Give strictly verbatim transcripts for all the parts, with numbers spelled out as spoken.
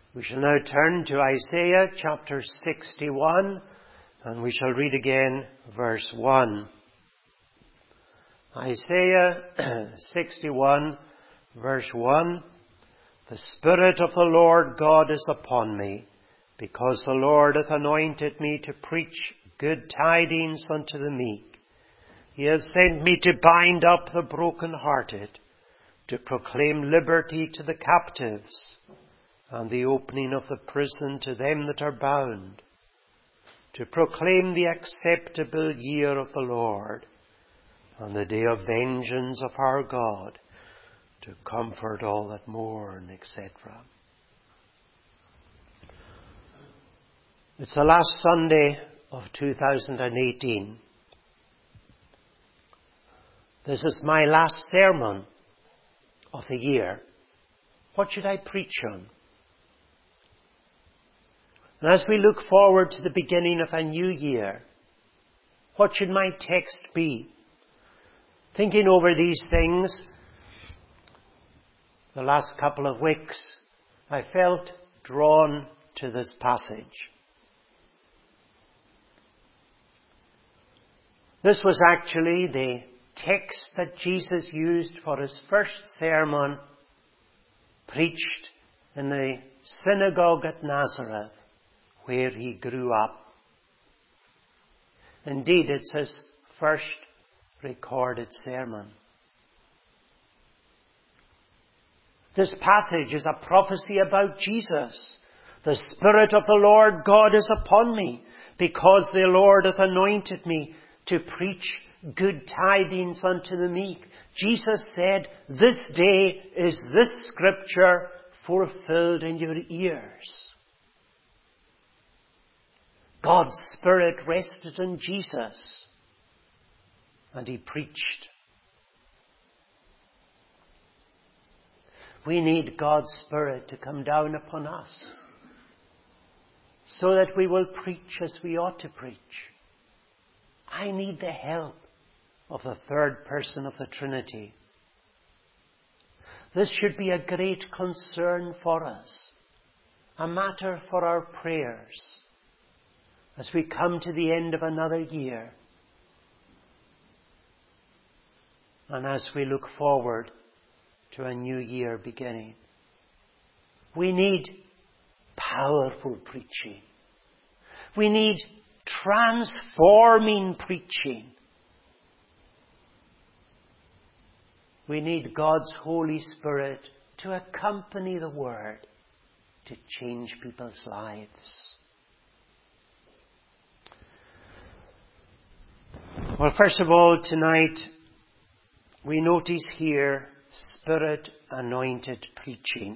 We shall now turn to Isaiah chapter sixty-one, and we shall read again verse one. Isaiah sixty-one, verse one. The Spirit of the Lord God is upon me, because the Lord hath anointed me to preach good tidings unto the meek. He has sent me to bind up the brokenhearted, to proclaim liberty to the captives, and the opening of the prison to them that are bound, to proclaim the acceptable year of the Lord, and the day of vengeance of our God, to comfort all that mourn, et cetera. It's the last Sunday of two thousand eighteen. This is my last sermon of the year. What should I preach on? And as we look forward to the beginning of a new year, what should my text be? Thinking over these things, the last couple of weeks, I felt drawn to this passage. This was actually the text that Jesus used for his first sermon, preached in the synagogue at Nazareth, where he grew up. Indeed, it's his first recorded sermon. This passage is a prophecy about Jesus. The Spirit of the Lord God is upon me, because the Lord hath anointed me to preach good tidings unto the meek. Jesus said, this day is this scripture fulfilled in your ears. God's Spirit rested on Jesus, and he preached. We need God's Spirit to come down upon us, so that we will preach as we ought to preach. I need the help of the third person of the Trinity. This should be a great concern for us, a matter for our prayers, as we come to the end of another year, and as we look forward to a new year beginning. We need powerful preaching. We need transforming preaching. We need God's Holy Spirit to accompany the Word to change people's lives. Well, first of all, tonight, we notice here Spirit-anointed preaching.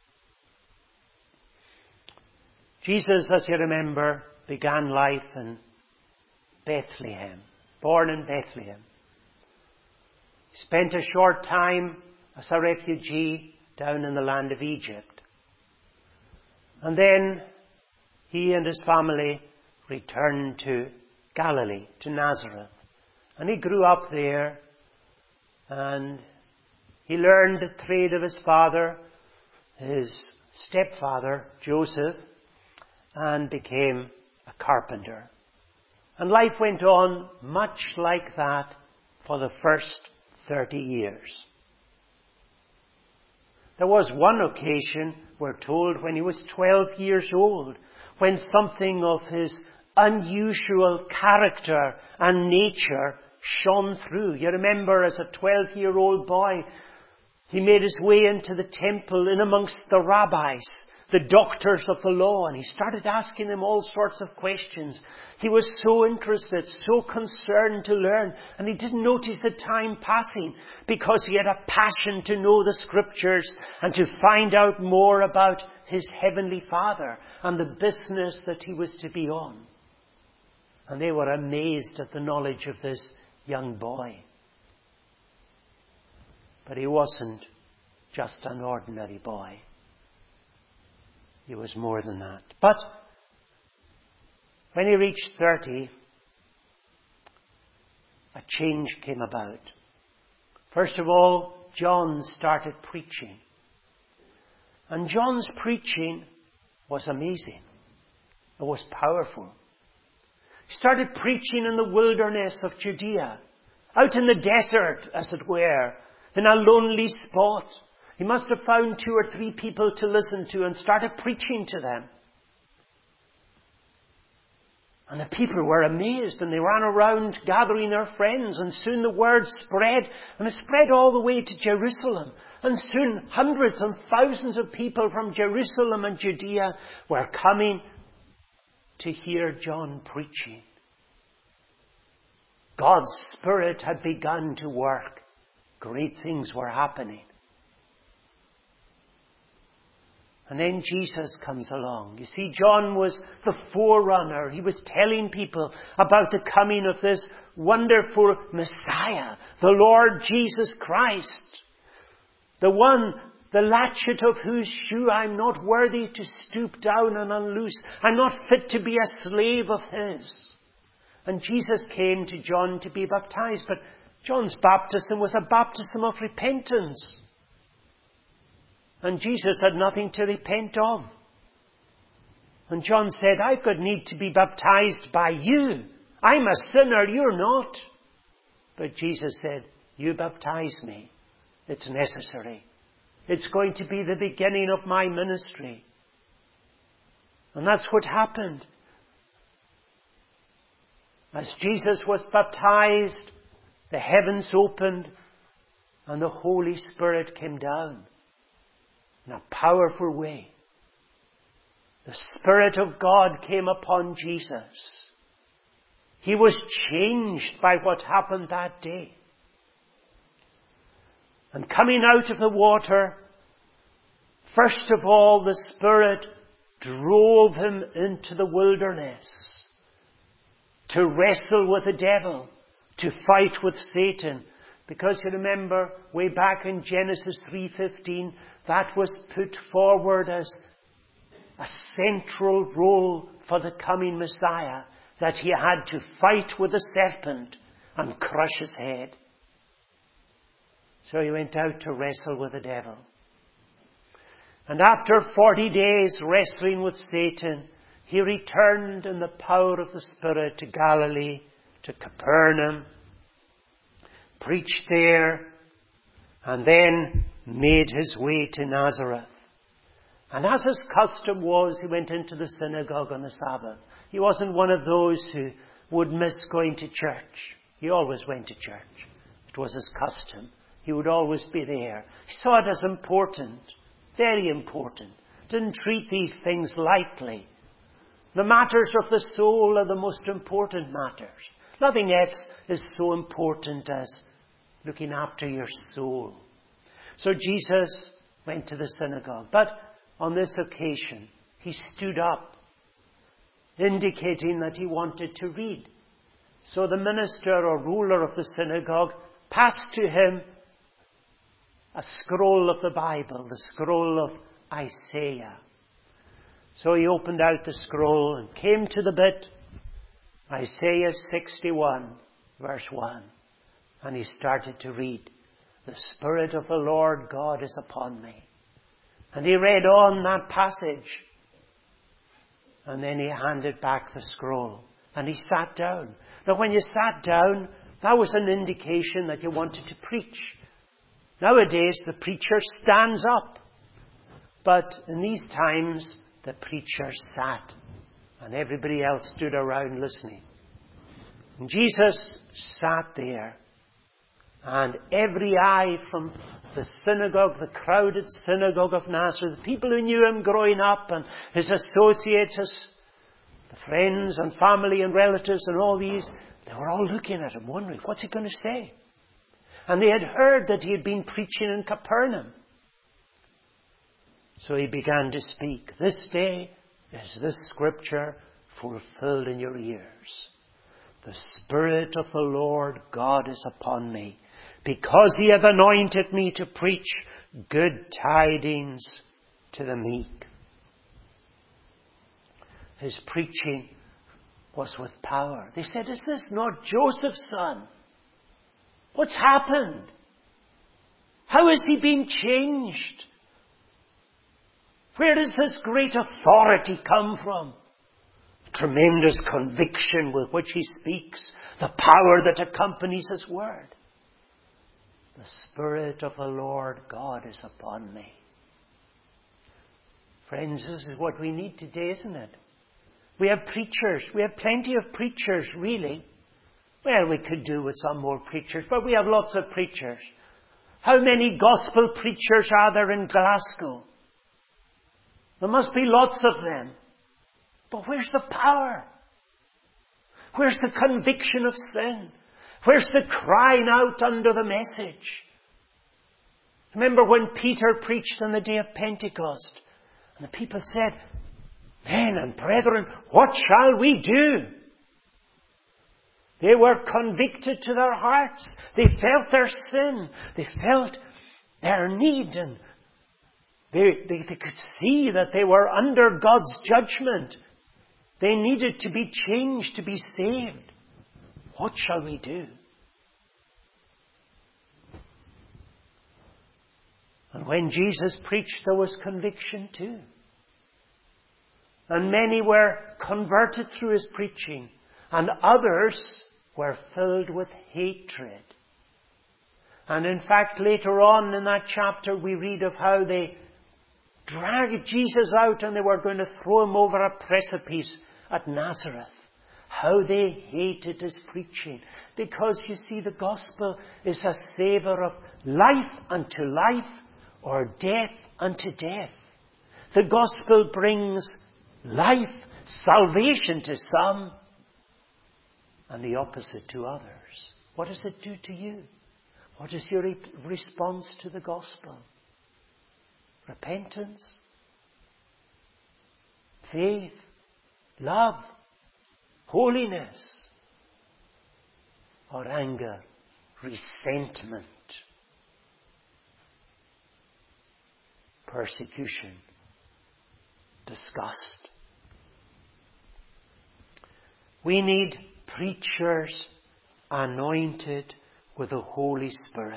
Jesus, as you remember, began life in Bethlehem, born in Bethlehem. He spent a short time as a refugee down in the land of Egypt. And then he and his family returned to Galilee, to Nazareth. And he grew up there, and he learned the trade of his father, his stepfather, Joseph, and became a carpenter. And life went on much like that for the first thirty years. There was one occasion, we're told, when he was twelve years old, when something of his unusual character and nature shone through. You remember, as a twelve-year-old boy, he made his way into the temple in amongst the rabbis, the doctors of the law, and he started asking them all sorts of questions. He was so interested, so concerned to learn, and he didn't notice the time passing, because he had a passion to know the Scriptures and to find out more about his Heavenly Father and the business that he was to be on. And they were amazed at the knowledge of this young boy. But he wasn't just an ordinary boy. He was more than that. But when he reached thirty, a change came about. First of all, John started preaching. And John's preaching was amazing. It was powerful. He started preaching in the wilderness of Judea, out in the desert, as it were, in a lonely spot. He must have found two or three people to listen to and started preaching to them. And the people were amazed, and they ran around gathering their friends, and soon the word spread, and it spread all the way to Jerusalem. And soon hundreds and thousands of people from Jerusalem and Judea were coming to hear John preaching. God's Spirit had begun to work. Great things were happening. And then Jesus comes along. You see, John was the forerunner. He was telling people about the coming of this wonderful Messiah, the Lord Jesus Christ. The one, the latchet of whose shoe I'm not worthy to stoop down and unloose. I'm not fit to be a slave of his. And Jesus came to John to be baptized. But John's baptism was a baptism of repentance. And Jesus had nothing to repent of. And John said, I've got need to be baptized by you. I'm a sinner, you're not. But Jesus said, you baptize me. It's necessary. It's going to be the beginning of my ministry. And that's what happened. As Jesus was baptized, the heavens opened and the Holy Spirit came down in a powerful way. The Spirit of God came upon Jesus. He was changed by what happened that day. And coming out of the water, first of all, the Spirit drove him into the wilderness to wrestle with the devil, to fight with Satan. Because you remember, way back in Genesis three fifteen, that was put forward as a central role for the coming Messiah, that he had to fight with the serpent and crush his head. So he went out to wrestle with the devil. And after forty days wrestling with Satan, he returned in the power of the Spirit to Galilee, to Capernaum, preached there, and then made his way to Nazareth. And as his custom was, he went into the synagogue on the Sabbath. He wasn't one of those who would miss going to church. He always went to church. It was his custom. He would always be there. He saw it as important, very important. Didn't treat these things lightly. The matters of the soul are the most important matters. Nothing else is so important as looking after your soul. So Jesus went to the synagogue. But on this occasion, he stood up, indicating that he wanted to read. So the minister or ruler of the synagogue passed to him a scroll of the Bible, the scroll of Isaiah. So he opened out the scroll and came to the bit, Isaiah sixty-one, verse one. And he started to read, the Spirit of the Lord God is upon me. And he read on that passage. And then he handed back the scroll. And he sat down. Now when you sat down, that was an indication that you wanted to preach. Nowadays, the preacher stands up. But in these times, the preacher sat. And everybody else stood around listening. And Jesus sat there. And every eye from the synagogue, the crowded synagogue of Nazareth, the people who knew him growing up, and his associates, his the friends and family and relatives and all these, they were all looking at him, wondering, what's he going to say? And they had heard that he had been preaching in Capernaum. So he began to speak. This day is this scripture fulfilled in your ears. The Spirit of the Lord God is upon me, because he hath anointed me to preach good tidings to the meek. His preaching was with power. They said, is this not Joseph's son? What's happened? How has he been changed? Where does this great authority come from? Tremendous conviction with which he speaks, the power that accompanies his word. The Spirit of the Lord God is upon me. Friends, this is what we need today, isn't it? We have preachers. We have plenty of preachers, really. Well, we could do with some more preachers, but we have lots of preachers. How many gospel preachers are there in Glasgow? There must be lots of them. But where's the power? Where's the conviction of sin? Where's the crying out under the message? Remember when Peter preached on the day of Pentecost, and the people said, "Men and brethren, what shall we do?" They were convicted to their hearts. They felt their sin. They felt their need. And they, they, they could see that they were under God's judgment. They needed to be changed to be saved. What shall we do? And when Jesus preached, there was conviction too. And many were converted through his preaching. And others were filled with hatred. And in fact, later on in that chapter, we read of how they dragged Jesus out and they were going to throw him over a precipice at Nazareth. How they hated his preaching. Because, you see, the gospel is a savour of life unto life or death unto death. The gospel brings life, salvation to some, and the opposite to others. What does it do to you? What is your re- response to the gospel? Repentance? Faith? Love? Holiness? Or anger? Resentment? Persecution? Disgust? We need preachers anointed with the Holy Spirit.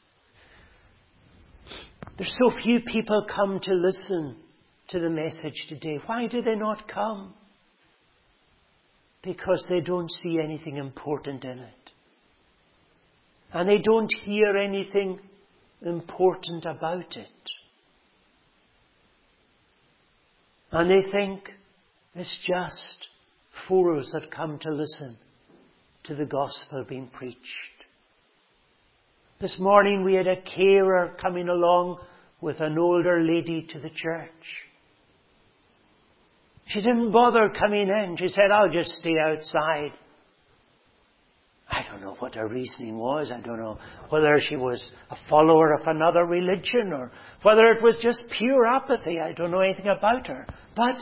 There's so few people come to listen to the message today. Why do they not come? Because they don't see anything important in it. And they don't hear anything important about it. And they think it's just fools that come to listen to the gospel being preached. This morning we had a carer coming along with an older lady to the church. She didn't bother coming in. She said, "I'll just stay outside." I don't know what her reasoning was. I don't know whether she was a follower of another religion or whether it was just pure apathy. I don't know anything about her. But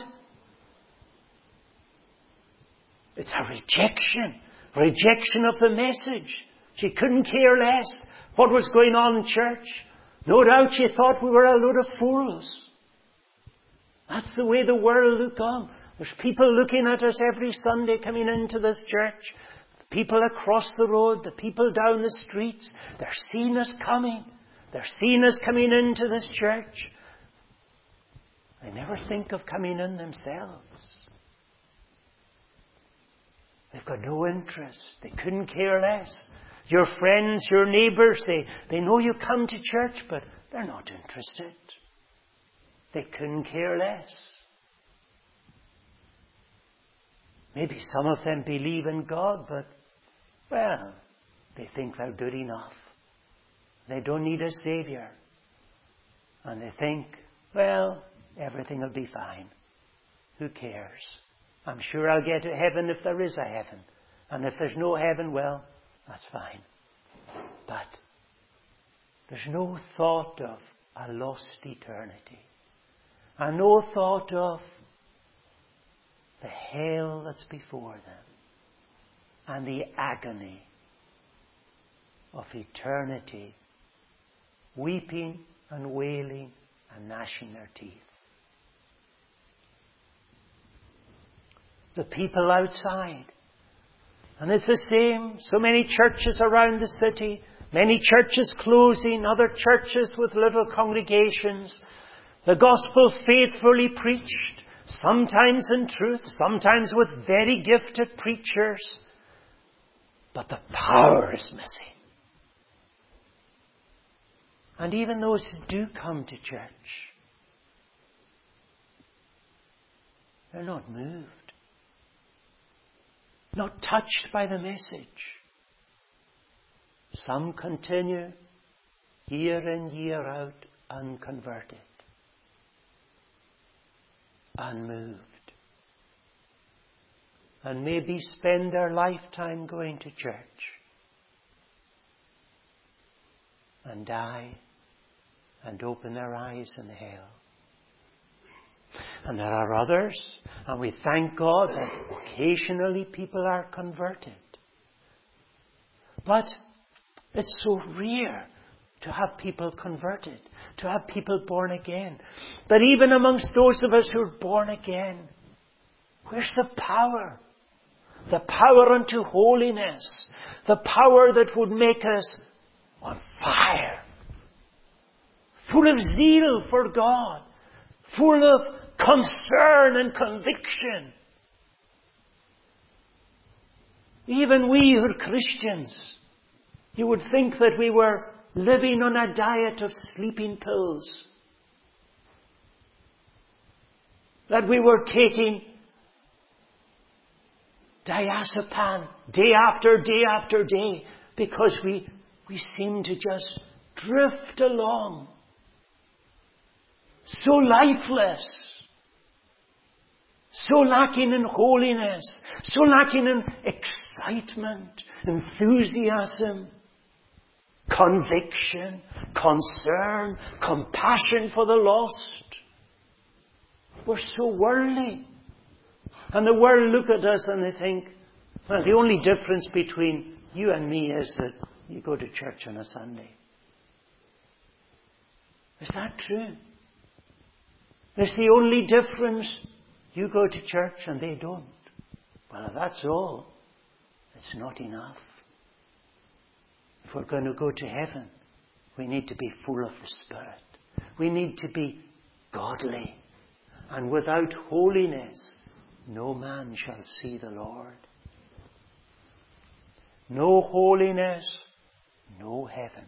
it's a rejection. Rejection of the message. She couldn't care less what was going on in church. No doubt she thought we were a load of fools. That's the way the world look on. There's people looking at us every Sunday coming into this church. The people across the road, the people down the streets. They're seeing us coming. They're seeing us coming into this church. They never think of coming in themselves. They've got no interest. They couldn't care less. Your friends, your neighbours, they, they know you come to church, but they're not interested. They couldn't care less. Maybe some of them believe in God, but, well, they think they're good enough. They don't need a Saviour. And they think, well, everything will be fine. Who cares? I'm sure I'll get to heaven if there is a heaven. And if there's no heaven, well, that's fine. But there's no thought of a lost eternity. And no thought of the hell that's before them. And the agony of eternity. Weeping and wailing and gnashing their teeth. The people outside. And it's the same. So many churches around the city. Many churches closing. Other churches with little congregations. The gospel faithfully preached, sometimes in truth, sometimes with very gifted preachers, but the power is missing. And even those who do come to church, they're not moved, not touched by the message. Some continue year in, year out, unconverted, unmoved, and maybe spend their lifetime going to church and die and open their eyes in hell. And there are others, and we thank God that occasionally people are converted. But it's so rare to have people converted, to have people born again. But even amongst those of us who are born again, where's the power? The power unto holiness. The power that would make us on fire. Full of zeal for God. Full of concern and conviction. Even we who are Christians, you would think that we were living on a diet of sleeping pills. That we were taking diazepam day after day after day because we, we seem to just drift along. So lifeless. So lacking in holiness. So lacking in excitement, enthusiasm, conviction, concern, compassion for the lost. We're so worldly. And the world look at us and they think, well, the only difference between you and me is that you go to church on a Sunday. Is that true? Is the only difference you go to church and they don't? Well, if that's all, it's not enough. If we're going to go to heaven, we need to be full of the Spirit. We need to be godly. And without holiness, no man shall see the Lord. No holiness, no heaven.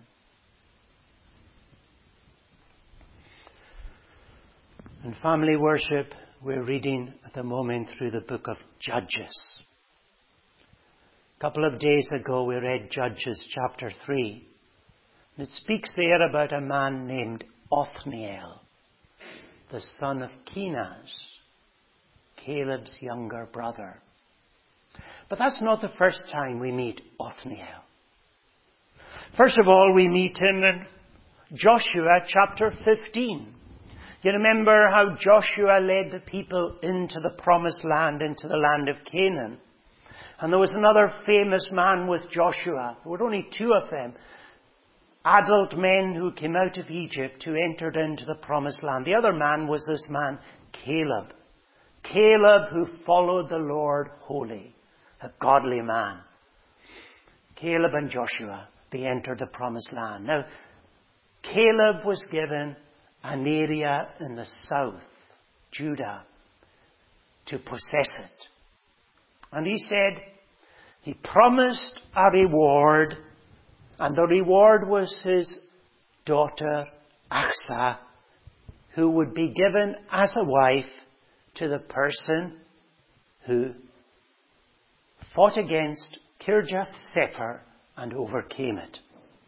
In family worship, we're reading at the moment through the book of Judges. A couple of days ago we read Judges chapter three. And it speaks there about a man named Othniel, the son of Kenaz, Caleb's younger brother. But that's not the first time we meet Othniel. First of all, we meet him in Joshua chapter fifteen. You remember how Joshua led the people into the promised land, into the land of Canaan. And there was another famous man with Joshua. There were only two of them. Adult men who came out of Egypt who entered into the promised land. The other man was this man, Caleb. Caleb who followed the Lord wholly. A godly man. Caleb and Joshua, they entered the promised land. Now, Caleb was given an area in the south, Judah, to possess it. And he said, he promised a reward, and the reward was his daughter, Achsah, who would be given as a wife to the person who fought against Kirjath-Sepher and overcame it.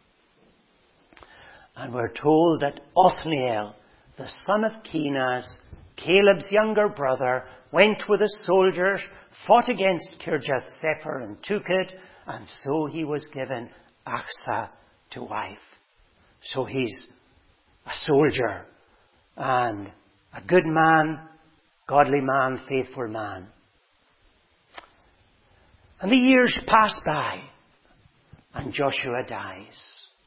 And we're told that Othniel, the son of Kenaz, Caleb's younger brother, went with his soldiers, fought against Kirjath-Sepher and took it, and so he was given Achsah to wife. So he's a soldier and a good man, godly man, faithful man. And the years pass by, and Joshua dies.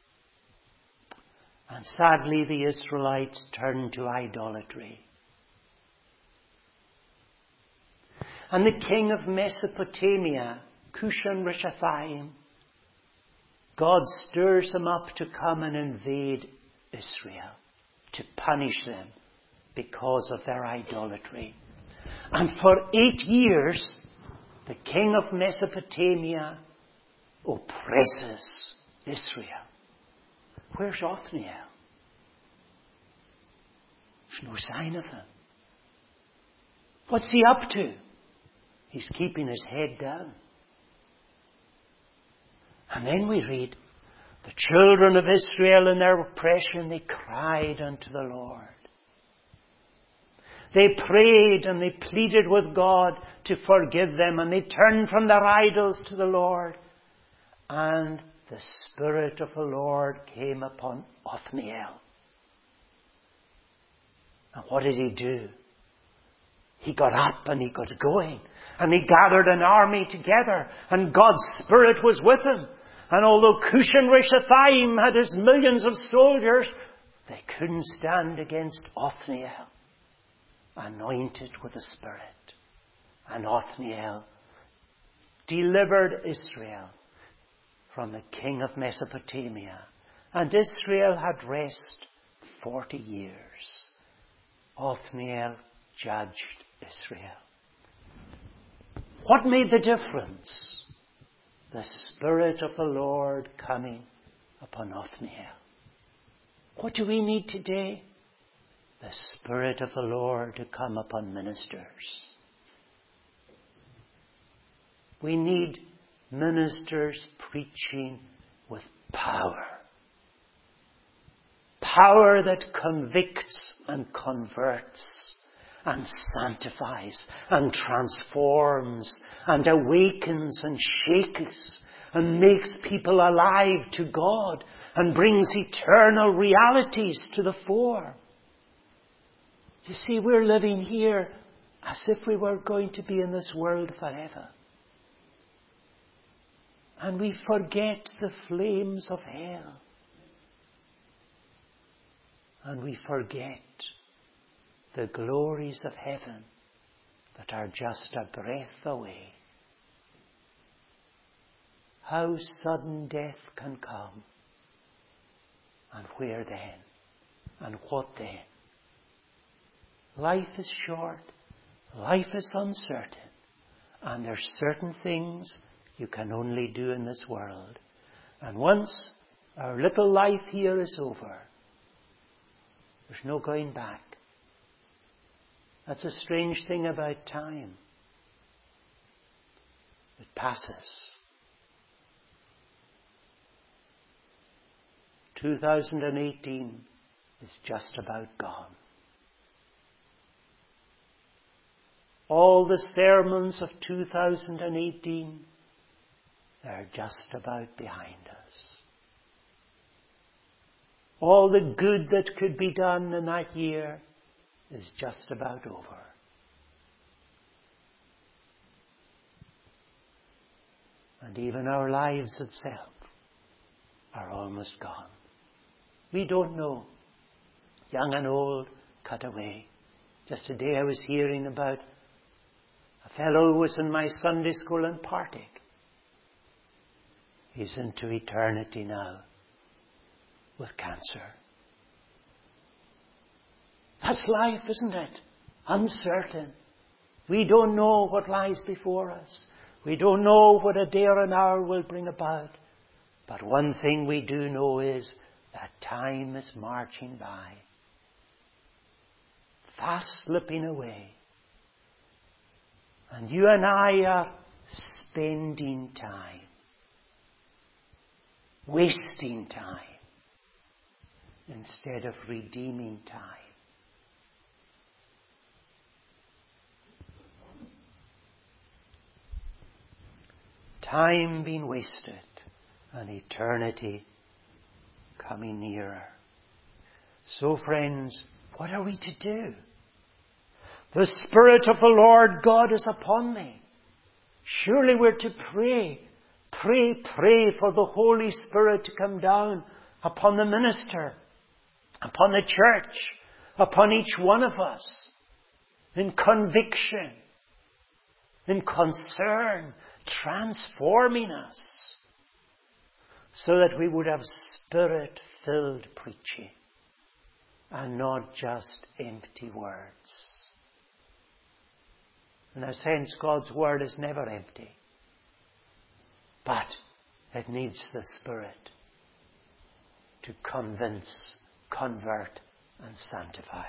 And sadly, the Israelites turn to idolatry. And the king of Mesopotamia, Cushan-Rishathaim, God stirs him up to come and invade Israel, to punish them because of their idolatry. And for eight years, the king of Mesopotamia oppresses Israel. Where's Othniel? There's no sign of him. What's he up to? He's keeping his head down. And then we read, the children of Israel in their oppression, they cried unto the Lord. They prayed and they pleaded with God to forgive them, and they turned from their idols to the Lord. And the Spirit of the Lord came upon Othniel. And what did he do? He got up and he got going. And he gathered an army together. And God's Spirit was with him. And although Cushan Rishathaim had his millions of soldiers, they couldn't stand against Othniel, anointed with the Spirit. And Othniel delivered Israel from the king of Mesopotamia. And Israel had rest forty years. Othniel judged Israel. What made the difference? The Spirit of the Lord coming upon Othniel. What do we need today? The Spirit of the Lord to come upon ministers. We need ministers preaching with power. Power that convicts and converts and sanctifies and transforms and awakens and shakes and makes people alive to God and brings eternal realities to the fore. You see, we're living here as if we were going to be in this world forever. And we forget the flames of hell. And we forget the glories of heaven that are just a breath away. How sudden death can come. And where then? And what then? Life is short. Life is uncertain. And there's certain things you can only do in this world. And once our little life here is over, there's no going back. That's a strange thing about time. It passes. two thousand eighteen is just about gone. All the sermons of two thousand eighteen, they're just about behind us. All the good that could be done in that year is just about over. And even our lives itself are almost gone. We don't know. Young and old, cut away. Just today I was hearing about a fellow who was in my Sunday school in Partick. He's into eternity now with cancer. That's life, isn't it? Uncertain. We don't know what lies before us. We don't know what a day or an hour will bring about. But one thing we do know is that time is marching by, fast slipping away. And you and I are spending time, wasting time, instead of redeeming time. Time being wasted and eternity coming nearer. So friends, what are we to do? The Spirit of the Lord God is upon me. Surely we're to pray. Pray, pray for the Holy Spirit to come down upon the minister, upon the church, upon each one of us, in conviction, in concern, transforming us, so that we would have Spirit-filled preaching. and not just empty words. In a sense, God's Word is never empty. But it needs the Spirit to convince, convert, and sanctify.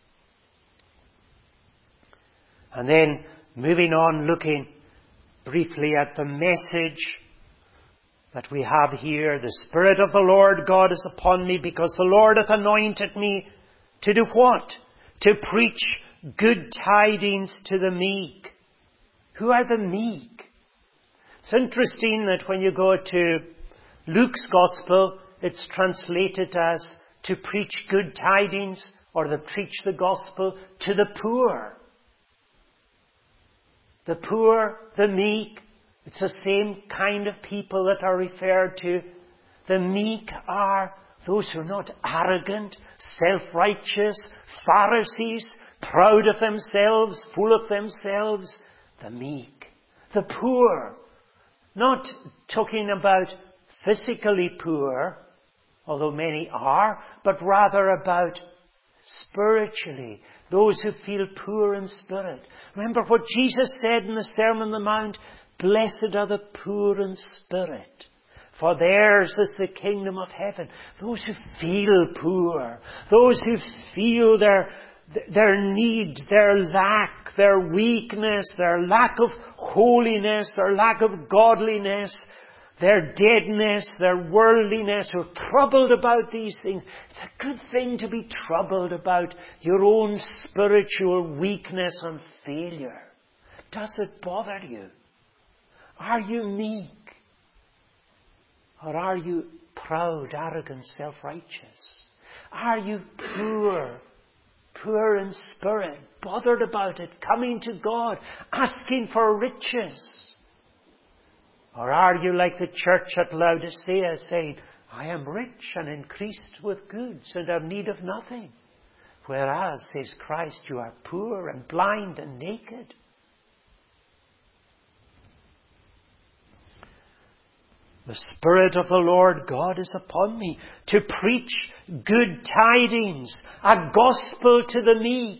And then, moving on, looking briefly at the message that we have here. The Spirit of the Lord God is upon me, because the Lord hath anointed me to do what? To preach good tidings to the meek. Who are the meek? It's interesting that when you go to Luke's Gospel, it's translated as to preach good tidings, or to preach the Gospel to the poor. The poor, the meek, it's the same kind of people that are referred to. The meek are those who are not arrogant, self-righteous, Pharisees, proud of themselves, full of themselves. The meek. The poor. Not talking about physically poor, although many are, but rather about spiritually. Those who feel poor in spirit. Remember what Jesus said in the Sermon on the Mount? Blessed are the poor in spirit, for theirs is the kingdom of heaven. Those who feel poor, those who feel their, their need, their lack, their weakness, their lack of holiness, their lack of godliness, their deadness, their worldliness, who are troubled about these things. It's a good thing to be troubled about your own spiritual weakness and failure. Does it bother you? Are you meek? Or are you proud, arrogant, self-righteous? Are you poor, poor in spirit, bothered about it, coming to God, asking for riches? Or are you like the church at Laodicea, saying, I am rich and increased with goods and have need of nothing? Whereas, says Christ, you are poor and blind and naked. The Spirit of the Lord God is upon me to preach good tidings, a gospel to the meek.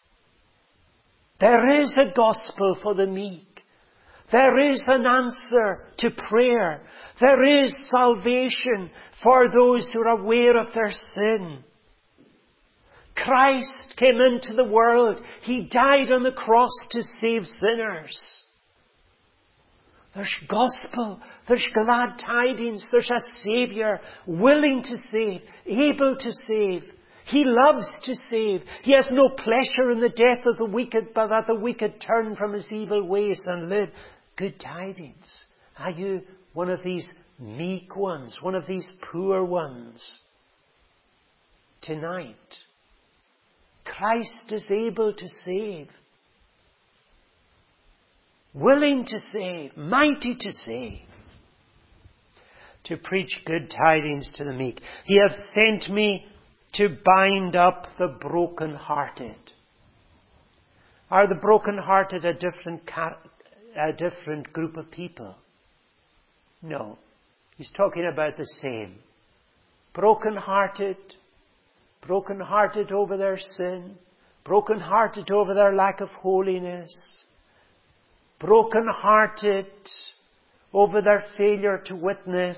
There is a gospel for the meek. There is an answer to prayer. There is salvation for those who are aware of their sin. Christ came into the world. He died on the cross to save sinners. There's gospel. There's glad tidings. There's a Saviour willing to save, able to save. He loves to save. He has no pleasure in the death of the wicked, but that the wicked turn from his evil ways and live. Good tidings. Are you one of these meek ones, one of these poor ones? Tonight, Christ is able to save, willing to save, mighty to save, to preach good tidings to the meek. He hath sent me to bind up the broken-hearted. Are the broken-hearted a different car- a different group of people? No. He's talking about the same. Broken-hearted, broken-hearted over their sin, broken-hearted over their lack of holiness, broken-hearted over their failure to witness,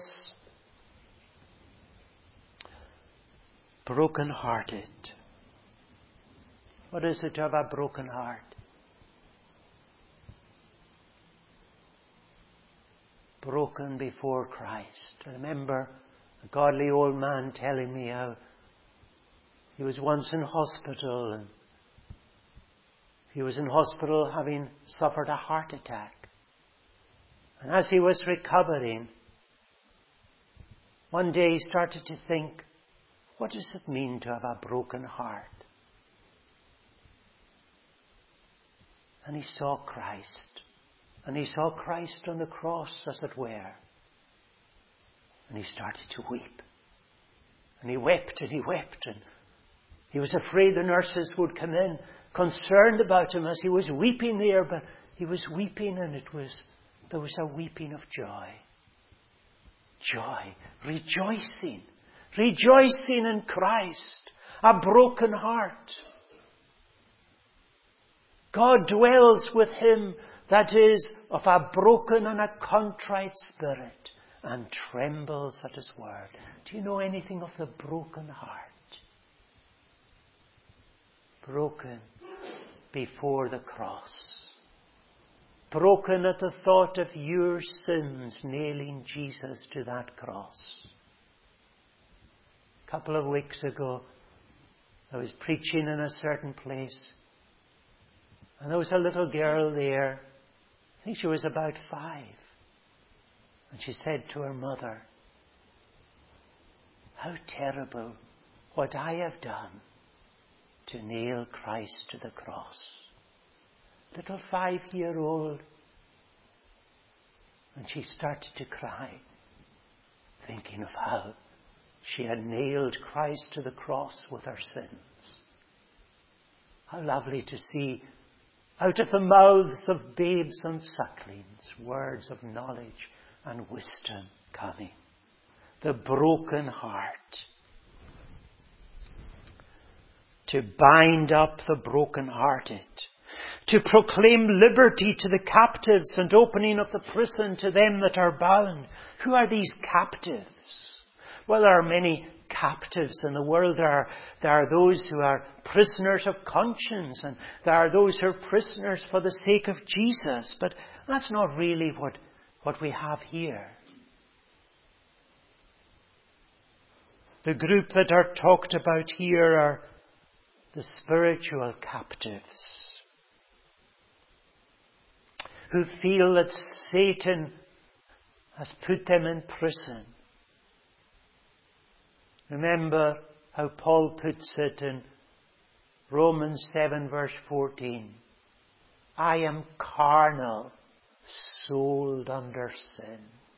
broken-hearted. What is it to have a broken heart? Broken before Christ. I remember a godly old man telling me how he was once in hospital, and he was in hospital having suffered a heart attack. And as he was recovering, one day he started to think, what does it mean to have a broken heart? And he saw Christ. And he saw Christ on the cross, as it were. And he started to weep. And he wept and he wept. And he was afraid the nurses would come in, concerned about him as he was weeping there. But he was weeping, and it was, there was a weeping of joy. Joy. Rejoicing. Rejoicing in Christ. a broken heart. God dwells with him that is of a broken and a contrite spirit, and trembles at his word. Do you know anything of the broken heart? Broken before the cross. Broken at the thought of your sins nailing Jesus to that cross. A couple of weeks ago, I was preaching in a certain place, and there was a little girl there. I think she was about five. And she said to her mother, "How terrible what I have done to nail Christ to the cross." Little five-year-old. And she started to cry, thinking of how she had nailed Christ to the cross with her sins. How lovely to see out of the mouths of babes and sucklings words of knowledge and wisdom coming. The broken heart. To bind up the broken-hearted. To proclaim liberty to the captives and opening of the prison to them that are bound. Who are these captives? Well, there are many captives in the world. There are, there are those who are prisoners of conscience, and there are those who are prisoners for the sake of Jesus. But that's not really what, what we have here. The group that are talked about here are the spiritual captives, who feel that Satan has put them in prison. Remember how Paul puts it in Romans seven verse fourteen. I am carnal, sold under sin.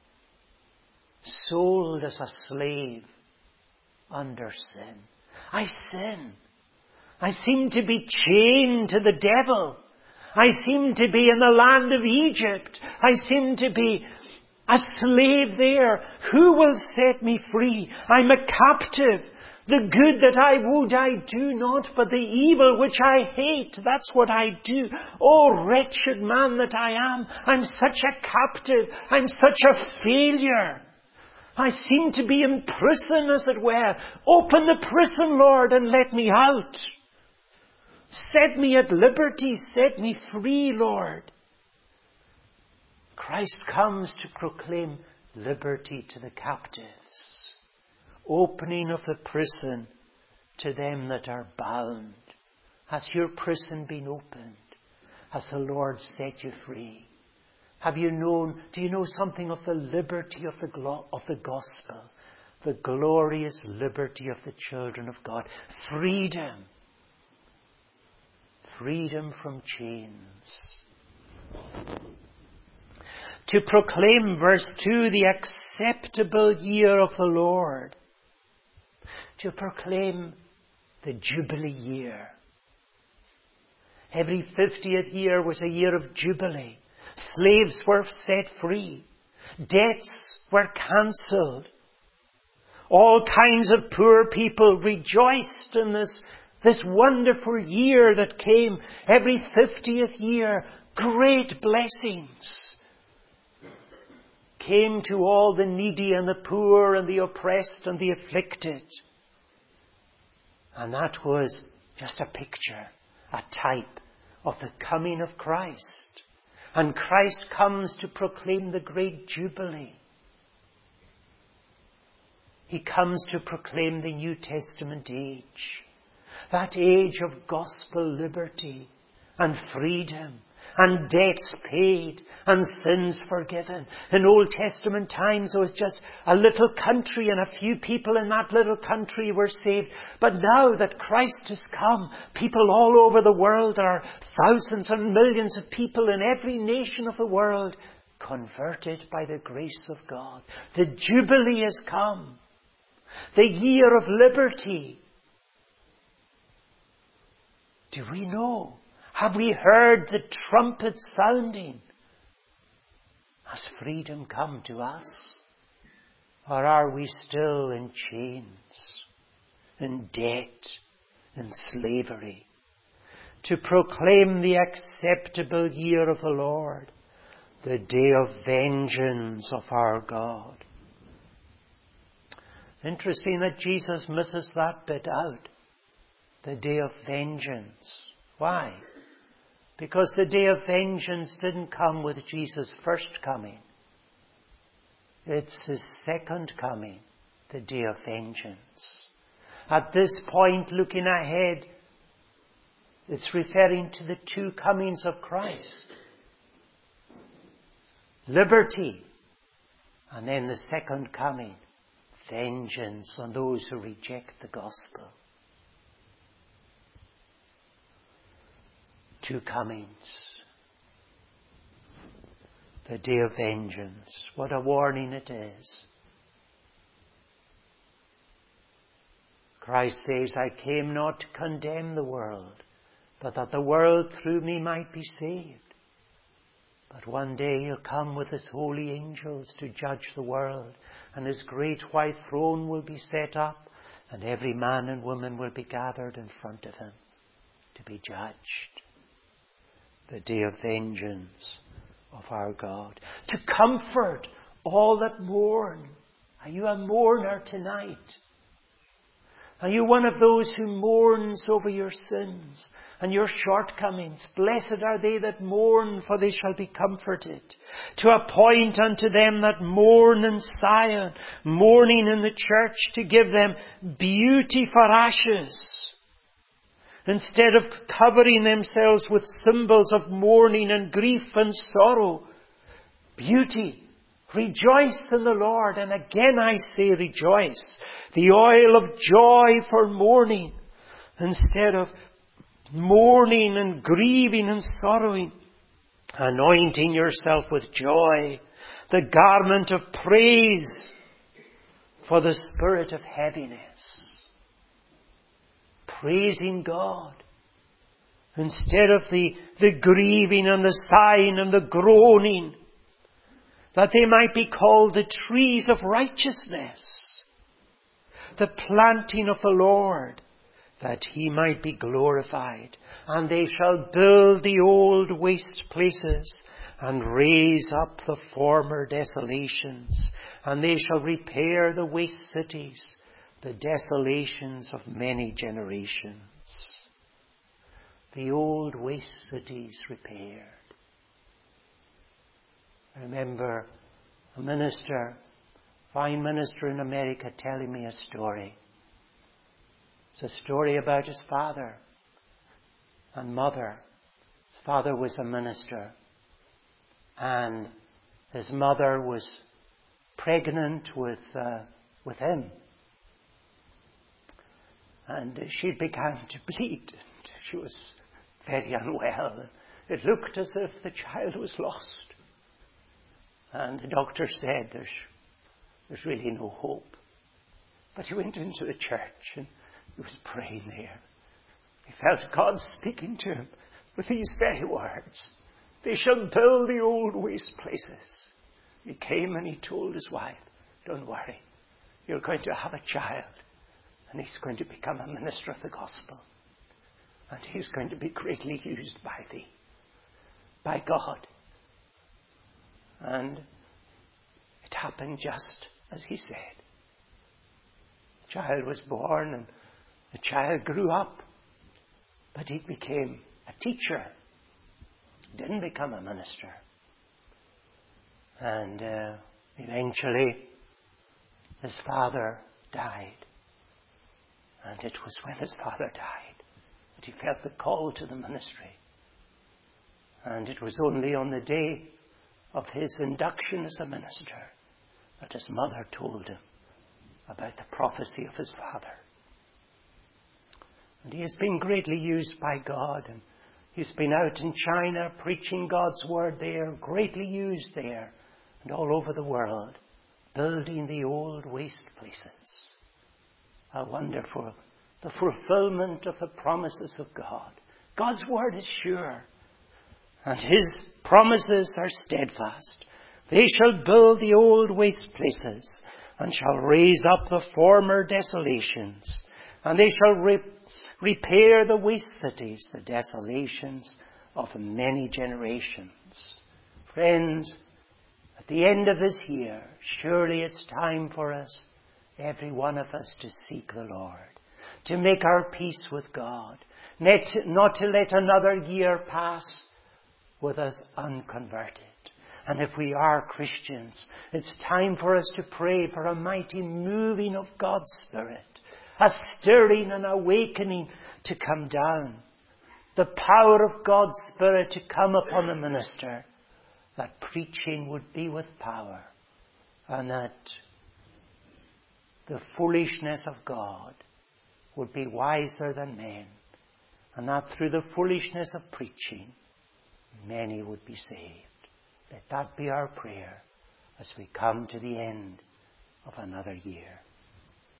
Sold as a slave under sin. I sin. I seem to be chained to the devil. I seem to be in the land of Egypt. I seem to be a slave there. Who will set me free? I'm a captive. The good that I would I do not, but the evil which I hate, that's what I do. Oh, wretched man that I am. I'm such a captive. I'm such a failure. I seem to be in prison, as it were. Open the prison, Lord, and let me out. Set me at liberty. Set me free, Lord. Christ comes to proclaim liberty to the captives. Opening of the prison to them that are bound. Has your prison been opened? Has the Lord set you free? Have you known, do you know something of the liberty of the, glo- of the gospel? The glorious liberty of the children of God. Freedom. Freedom from chains. To proclaim, verse two, the acceptable year of the Lord. To proclaim the Jubilee year. Every fiftieth year was a year of Jubilee. Slaves were set free. Debts were cancelled. All kinds of poor people rejoiced in this, this wonderful year that came every fiftieth year. Great blessings came to all the needy and the poor and the oppressed and the afflicted. And that was just a picture, a type of the coming of Christ. And Christ comes to proclaim the great Jubilee. He comes to proclaim the New Testament age. That age of gospel liberty and freedom and debts paid and sins forgiven. In Old Testament times it was just a little country and a few people in that little country were saved. But now that Christ has come, people all over the world, there are thousands and millions of people in every nation of the world converted by the grace of God. The Jubilee has come. The year of liberty. Do we know? Have we heard the trumpet sounding? Has freedom come to us? Or are we still in chains, in debt, in slavery, to proclaim the acceptable year of the Lord, the day of vengeance of our God. Interesting that Jesus misses that bit out. The day of vengeance. Why? Because the day of vengeance didn't come with Jesus' first coming. It's His second coming, the day of vengeance. At this point, looking ahead, it's referring to the two comings of Christ. Liberty, and then the second coming, vengeance on those who reject the gospel. Two comings. The day of vengeance. What a warning it is. Christ says, I came not to condemn the world, but that the world through me might be saved. But one day He'll come with His holy angels to judge the world, and His great white throne will be set up, and every man and woman will be gathered in front of Him to be judged. The day of vengeance of our God. To comfort all that mourn. Are you a mourner tonight? Are you one of those who mourns over your sins and your shortcomings? Blessed are they that mourn, for they shall be comforted. To appoint unto them that mourn in Zion, mourning in the church, to give them beauty for ashes. Instead of covering themselves with symbols of mourning and grief and sorrow, beauty. Rejoice in the Lord. And again I say rejoice. The oil of joy for mourning. Instead of mourning and grieving and sorrowing, anointing yourself with joy. The garment of praise for the spirit of heaviness. Praising God. Instead of the, the grieving and the sighing and the groaning. That they might be called the trees of righteousness. The planting of the Lord. That He might be glorified. And they shall build the old waste places. And raise up the former desolations. And they shall repair the waste cities. The desolations of many generations. The old waste cities repaired. I remember a minister, fine minister in America, telling me a story. It's a story about his father and mother. His father was a minister, and his mother was pregnant with uh, with him. And she began to bleed. She was very unwell. It looked as if the child was lost. And the doctor said, there's, there's really no hope. But he went into the church and he was praying there. He felt God speaking to him with these very words. They shall build the old waste places. He came and he told his wife, don't worry, you're going to have a child. And he's going to become a minister of the gospel. And he's going to be greatly used by thee. By God. And it happened just as he said. The child was born and the child grew up. But he became a teacher. He didn't become a minister. And uh, eventually his father died. And it was when his father died that he felt the call to the ministry. And it was only on the day of his induction as a minister that his mother told him about the prophecy of his father. And he has been greatly used by God. And he's been out in China preaching God's word there, greatly used there and all over the world, building the old waste places. A wonderful, the fulfillment of the promises of God. God's word is sure, and His promises are steadfast. They shall build the old waste places, and shall raise up the former desolations, and they shall re- repair the waste cities, the desolations of many generations. Friends, at the end of this year, surely it's time for us, every one of us, to seek the Lord, to make our peace with God, not to, not to let another year pass with us unconverted. And if we are Christians, it's time for us to pray for a mighty moving of God's Spirit, a stirring and awakening to come down, the power of God's Spirit to come upon the minister, that preaching would be with power, and that the foolishness of God would be wiser than men, and that through the foolishness of preaching, many would be saved. Let that be our prayer as we come to the end of another year.